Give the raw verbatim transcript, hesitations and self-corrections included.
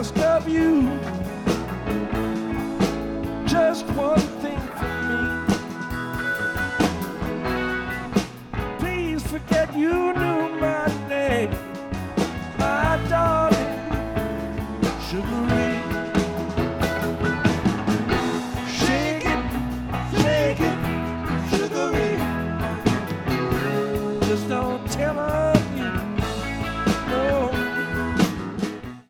ask of you just one thing from me. Please forget you